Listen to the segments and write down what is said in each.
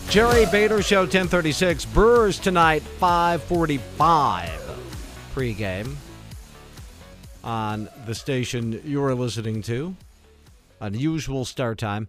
Jerry Bader Show, 1036. Brewers tonight, 5:45 pregame on the station you're listening to. Unusual start time.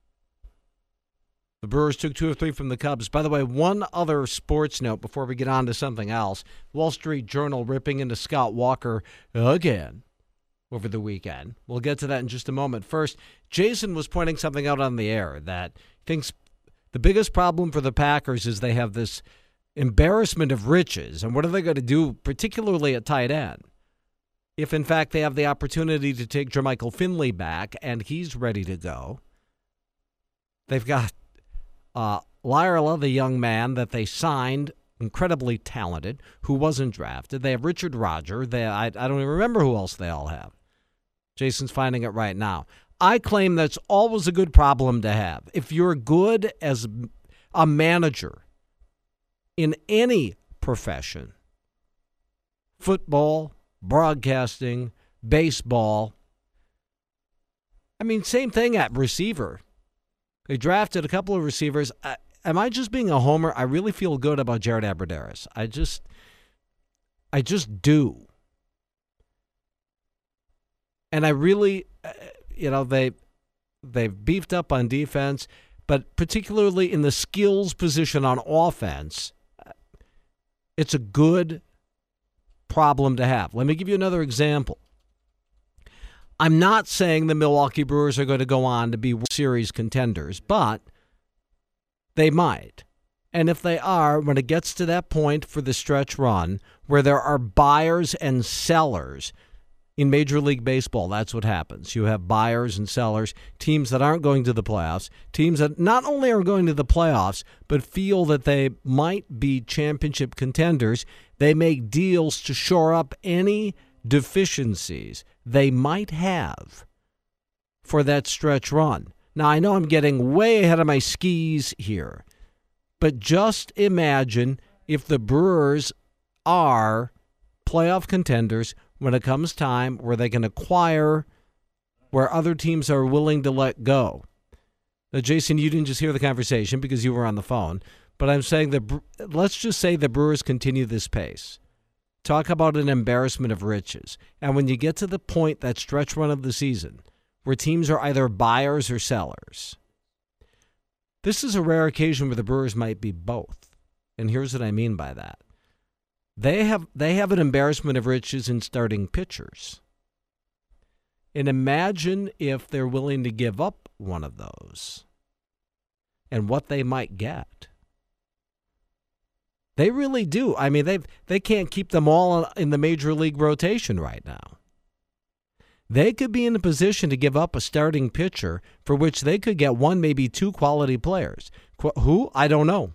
The Brewers took 2 of 3 from the Cubs. By the way, one other sports note before we get on to something else. Wall Street Journal ripping into Scott Walker again over the weekend. We'll get to that in just a moment. First, Jason was pointing something out on the air that thinks the biggest problem for the Packers is they have this embarrassment of riches. And what are they going to do, particularly at tight end, if in fact they have the opportunity to take Jermichael Finley back and he's ready to go? They've got Lyerla, the young man that they signed, incredibly talented, who wasn't drafted. They have Richard Roger. I don't even remember who else they all have. Jason's finding it right now. I claim that's always a good problem to have. If you're good as a manager in any profession, football, broadcasting, baseball, I mean, same thing at receiver. They drafted a couple of receivers. Am I just being a homer? I really feel good about Jared Abbrederis. I just do. And I really, they've beefed up on defense, but particularly in the skills position on offense, it's a good problem to have. Let me give you another example. I'm not saying the Milwaukee Brewers are going to go on to be World Series contenders, but they might. And if they are, when it gets to that point for the stretch run where there are buyers and sellers in Major League Baseball, that's what happens. You have buyers and sellers, teams that aren't going to the playoffs, teams that not only are going to the playoffs, but feel that they might be championship contenders. They make deals to shore up any deficiencies they might have for that stretch run. Now, I know I'm getting way ahead of my skis here, but just imagine if the Brewers are playoff contenders when it comes time where they can acquire where other teams are willing to let go. Now, Jason, you didn't just hear the conversation because you were on the phone, but I'm saying that let's just say the Brewers continue this pace. Talk about an embarrassment of riches. And when you get to the point, that stretch run of the season, where teams are either buyers or sellers, this is a rare occasion where the Brewers might be both. And here's what I mean by that. They have an embarrassment of riches in starting pitchers. And imagine if they're willing to give up one of those and what they might get. They really do. I mean, they can't keep them all in the major league rotation right now. They could be in a position to give up a starting pitcher for which they could get one, maybe two quality players. Who? I don't know.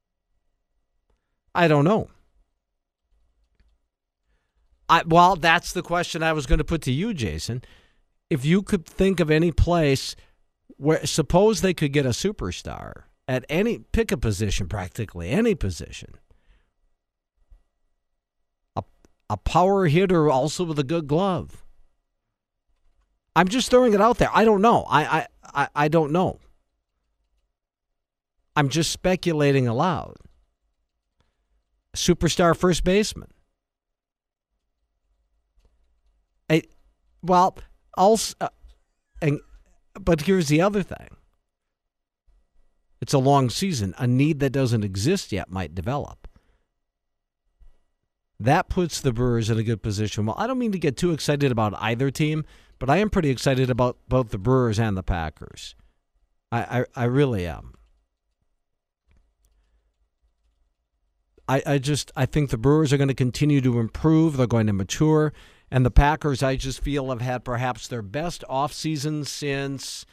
Well, that's the question I was going to put to you, Jason. If you could think of any place where, suppose they could get a superstar at pick a position, practically any position. A power hitter also with a good glove. I'm just throwing it out there. I don't know. I don't know. I'm just speculating aloud. Superstar first baseman. But here's the other thing. It's a long season. A need that doesn't exist yet might develop. That puts the Brewers in a good position. Well, I don't mean to get too excited about either team, but I am pretty excited about both the Brewers and the Packers. I really am. I think the Brewers are going to continue to improve. They're going to mature. And the Packers, I just feel, have had perhaps their best offseason since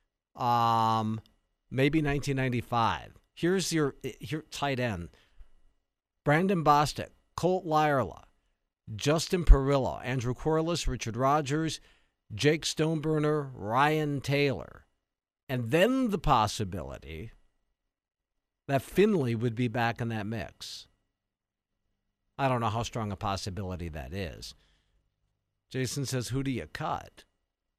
maybe 1995. Here's your tight end. Brandon Bostic, Colt Lyerla, Justin Perillo, Andrew Corliss, Richard Rogers, Jake Stoneburner, Ryan Taylor. And then the possibility that Finley would be back in that mix. I don't know how strong a possibility that is. Jason says, who do you cut?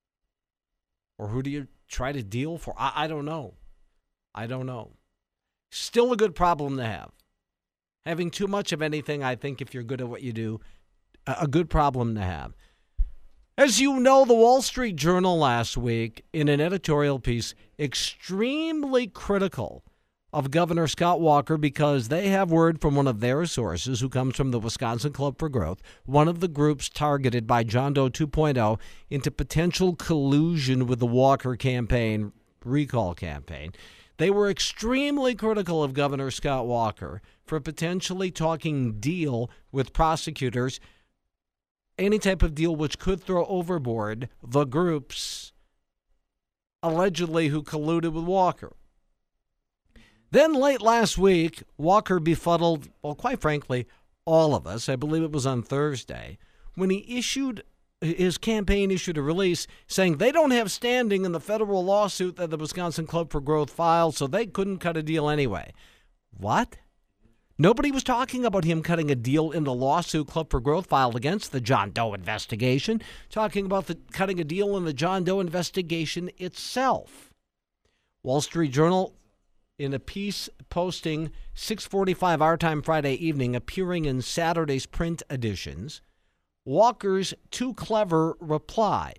Or who do you try to deal for? I don't know. Still a good problem to have. Having too much of anything, I think, if you're good at what you do, a good problem to have. As you know, the Wall Street Journal last week, in an editorial piece, extremely critical of Governor Scott Walker because they have word from one of their sources who comes from the Wisconsin Club for Growth, one of the groups targeted by John Doe 2.0 into potential collusion with the Walker campaign, recall campaign. They were extremely critical of Governor Scott Walker for potentially talking deal with prosecutors, any type of deal which could throw overboard the groups allegedly who colluded with Walker. Then late last week, Walker befuddled, well, quite frankly, all of us. I believe it was on Thursday, when his campaign issued a release saying they don't have standing in the federal lawsuit that the Wisconsin Club for Growth filed, so they couldn't cut a deal anyway. What? Nobody was talking about him cutting a deal in the lawsuit Club for Growth filed against the John Doe investigation, talking about cutting a deal in the John Doe investigation itself. Wall Street Journal, in a piece posting 6:45 our time Friday evening, appearing in Saturday's print editions, Walker's too clever reply.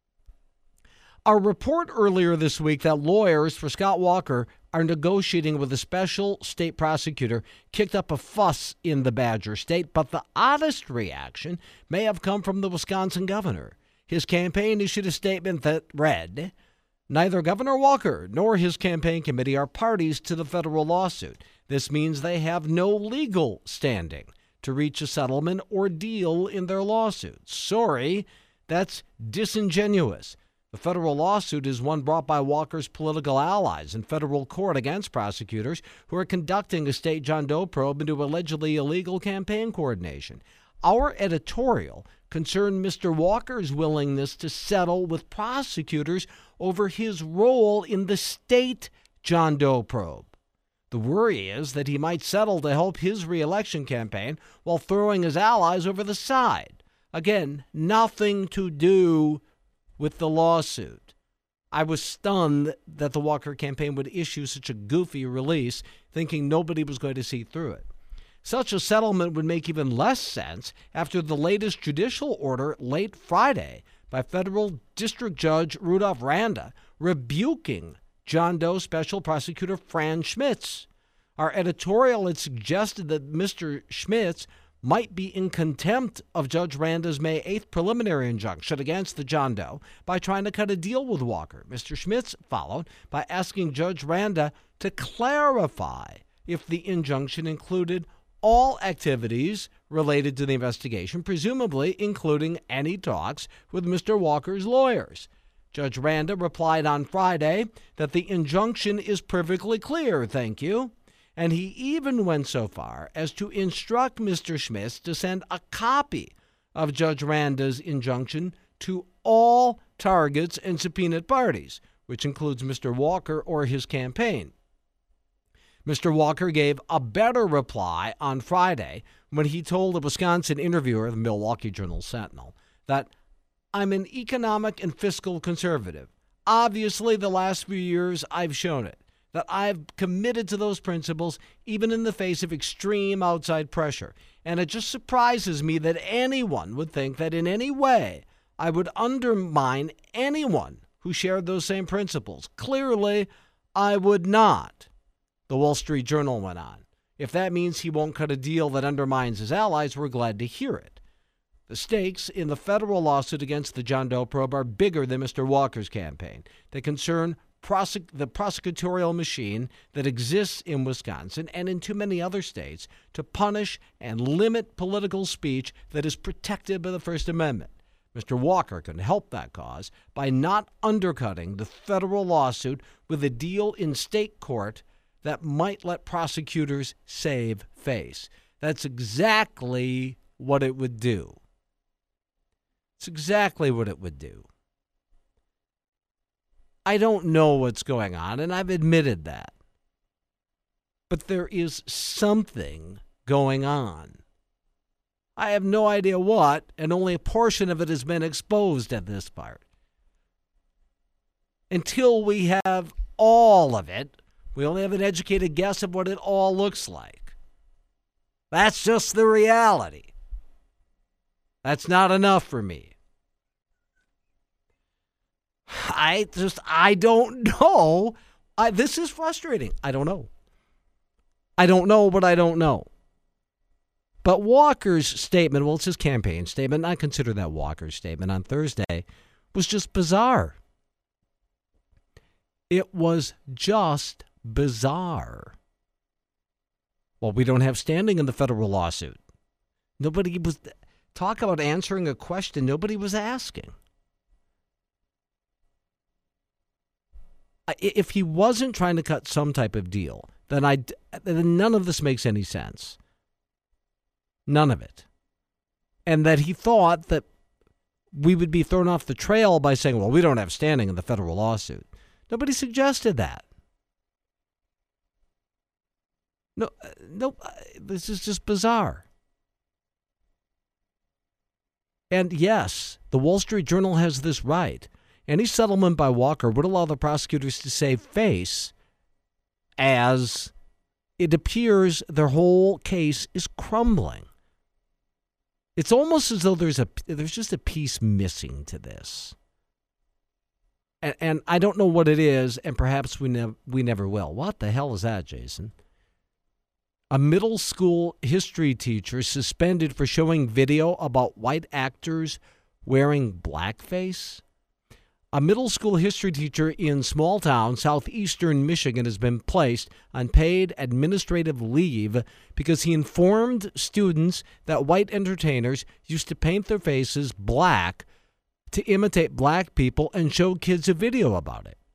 A report earlier this week that lawyers for Scott Walker are negotiating with a special state prosecutor kicked up a fuss in the Badger State, but the oddest reaction may have come from the Wisconsin governor. His campaign issued a statement that read, "Neither Governor Walker nor his campaign committee are parties to the federal lawsuit. This means they have no legal standing to reach a settlement or deal in their lawsuit. Sorry, that's disingenuous. The federal lawsuit is one brought by Walker's political allies in federal court against prosecutors who are conducting a state John Doe probe into allegedly illegal campaign coordination. Our editorial concerned Mr. Walker's willingness to settle with prosecutors over his role in the state John Doe probe. The worry is that he might settle to help his reelection campaign while throwing his allies over the side. Again, nothing to do with the lawsuit." I was stunned that the Walker campaign would issue such a goofy release, thinking nobody was going to see through it. Such a settlement would make even less sense after the latest judicial order late Friday by federal district judge Rudolph Randa rebuking John Doe Special Prosecutor Fran Schmitz. Our editorial had suggested that Mr. Schmitz might be in contempt of Judge Randa's May 8th preliminary injunction against the John Doe by trying to cut a deal with Walker. Mr. Schmitz followed by asking Judge Randa to clarify if the injunction included all activities related to the investigation, presumably including any talks with Mr. Walker's lawyers. Judge Randa replied on Friday that the injunction is perfectly clear, thank you. And he even went so far as to instruct Mr. Schmitz to send a copy of Judge Randa's injunction to all targets and subpoenaed parties, which includes Mr. Walker or his campaign. Mr. Walker gave a better reply on Friday when he told a Wisconsin interviewer, the Milwaukee Journal-Sentinel, that "I'm an economic and fiscal conservative. Obviously, the last few years I've shown it, that I've committed to those principles even in the face of extreme outside pressure. And it just surprises me that anyone would think that in any way I would undermine anyone who shared those same principles. Clearly, I would not." The Wall Street Journal went on. "If that means he won't cut a deal that undermines his allies, we're glad to hear it. The stakes in the federal lawsuit against the John Doe probe are bigger than Mr. Walker's campaign. They concern the prosecutorial machine that exists in Wisconsin and in too many other states to punish and limit political speech that is protected by the First Amendment. Mr. Walker can help that cause by not undercutting the federal lawsuit with a deal in state court that might let prosecutors save face." That's exactly what it would do. It's exactly what it would do. I don't know what's going on, and I've admitted that. But there is something going on. I have no idea what, and only a portion of it has been exposed at this part. Until we have all of it, We only have an educated guess of what it all looks like. That's just the reality. That's not enough for me. I don't know. This is frustrating. I don't know. I don't know what I don't know. But Walker's statement, well, it's his campaign statement. I consider that Walker's statement on Thursday was just bizarre. It was just bizarre. Well, we don't have standing in the federal lawsuit. Nobody was, talk about answering a question nobody was asking. If he wasn't trying to cut some type of deal, then none of this makes any sense. None of it. And that he thought that we would be thrown off the trail by saying, well, we don't have standing in the federal lawsuit. Nobody suggested that. No, this is just bizarre. And yes, the Wall Street Journal has this right. Any settlement by Walker would allow the prosecutors to save face, as it appears their whole case is crumbling. It's almost as though there's just a piece missing to this. And I don't know what it is, and perhaps we never will. What the hell is that, Jason? A middle school history teacher suspended for showing video about white actors wearing blackface? A middle school history teacher in small town southeastern Michigan has been placed on paid administrative leave because he informed students that white entertainers used to paint their faces black to imitate black people and show kids a video about it.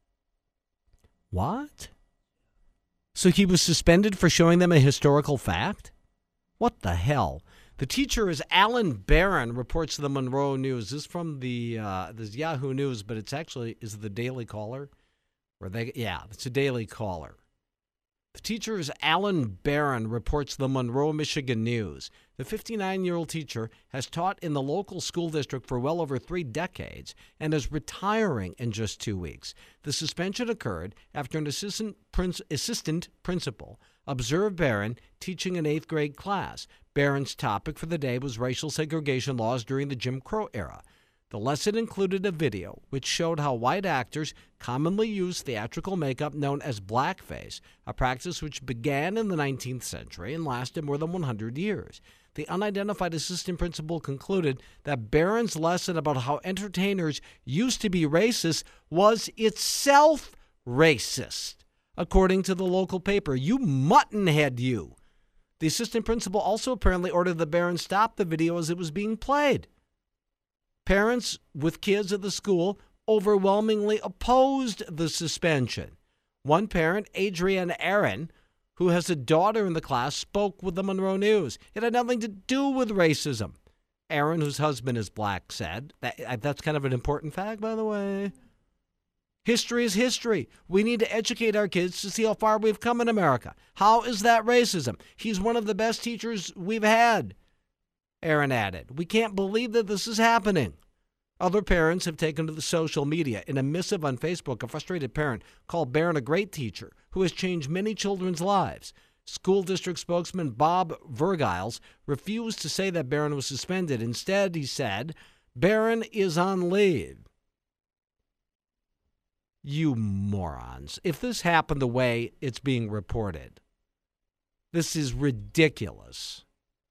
What? So he was suspended for showing them a historical fact? What the hell? The teacher is Alan Barron, reports the Monroe News. This is from the this Yahoo News, but it's actually is the Daily Caller. It's a Daily Caller. The teacher is Alan Barron, reports the Monroe, Michigan News. The 59-year-old teacher has taught in the local school district for well over 3 decades and is retiring in just 2 weeks. The suspension occurred after an assistant principal observed Barron teaching an 8th grade class. Barron's topic for the day was racial segregation laws during the Jim Crow era. The lesson included a video which showed how white actors commonly use theatrical makeup known as blackface, a practice which began in the 19th century and lasted more than 100 years. The unidentified assistant principal concluded that Barron's lesson about how entertainers used to be racist was itself racist, according to the local paper. You muttonhead, you. The assistant principal also apparently ordered that Barron stop the video as it was being played. Parents with kids at the school overwhelmingly opposed the suspension. One parent, Adrienne Aaron, who has a daughter in the class, spoke with the Monroe News. It had nothing to do with racism. Aaron, whose husband is black, said. That's kind of an important fact, by the way. History is history. We need to educate our kids to see how far we've come in America. How is that racism? He's one of the best teachers we've had, Aaron added. We can't believe that this is happening. Other parents have taken to the social media. In a missive on Facebook, a frustrated parent called Barron a great teacher who has changed many children's lives. School district spokesman Bob Vergiles refused to say that Barron was suspended. Instead, he said, Barron is on leave. You morons. If this happened the way it's being reported, this is ridiculous.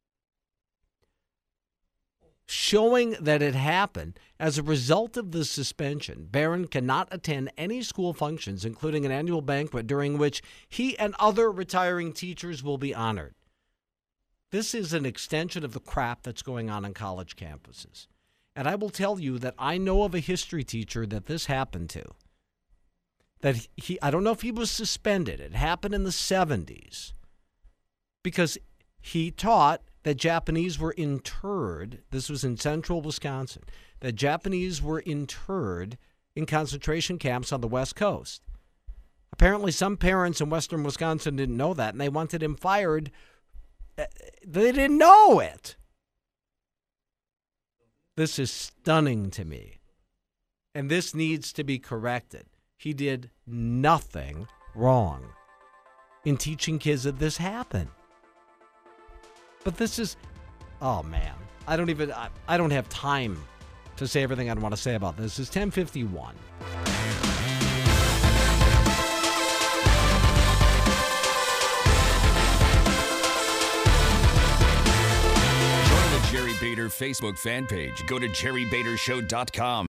Showing that it happened as a result of the suspension, Barron cannot attend any school functions, including an annual banquet during which he and other retiring teachers will be honored. This is an extension of the crap that's going on college campuses. And I will tell you that I know of a history teacher that this happened to. That I don't know if he was suspended. It happened in the 70s because he taught that Japanese were interred. This was in central Wisconsin. That Japanese were interred in concentration camps on the West Coast. Apparently, some parents in western Wisconsin didn't know that, and they wanted him fired. They didn't know it. This is stunning to me. And this needs to be corrected. He did nothing wrong. in teaching kids that this happened. But this is, oh man, I don't have time to say everything I want to say about this. It's 10:51. Jerry Bader Facebook fan page. Go to jerrybadershow.com.